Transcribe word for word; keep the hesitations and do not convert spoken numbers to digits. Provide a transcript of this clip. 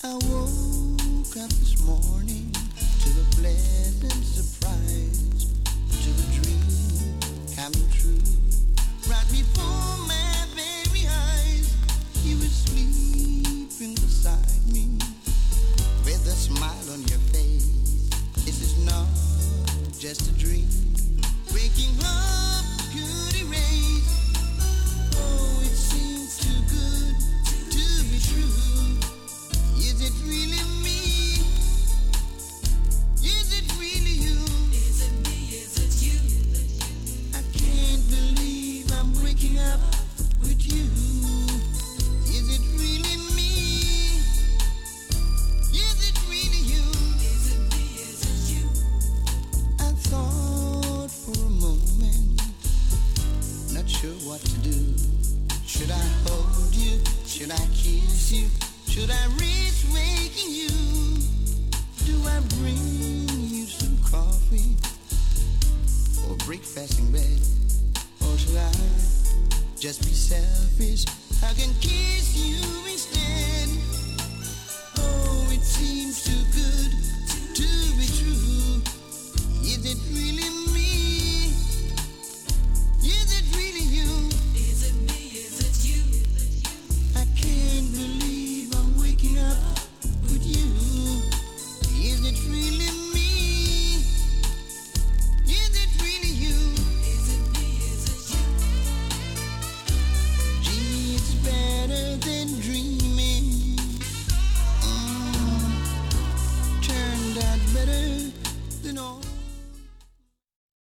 I woke up this morning to a pleasant surprise, to a dream coming true. Right before my very eyes, you were sleeping beside me, with a smile on your face. This is not just a dream. Waking up could erase. Oh, it seems too good to be true. Is it really me? Is it really you? Is it me? Is it you? I can't believe I'm waking up with you. Is it really me? Is it really you? Is it me? Is it you? I thought for a moment, not sure what to do. Should I hold you? Should I kiss you? Should I risk waking you? Do I bring you some coffee or breakfast in bed? Or should I just be selfish? I can kiss you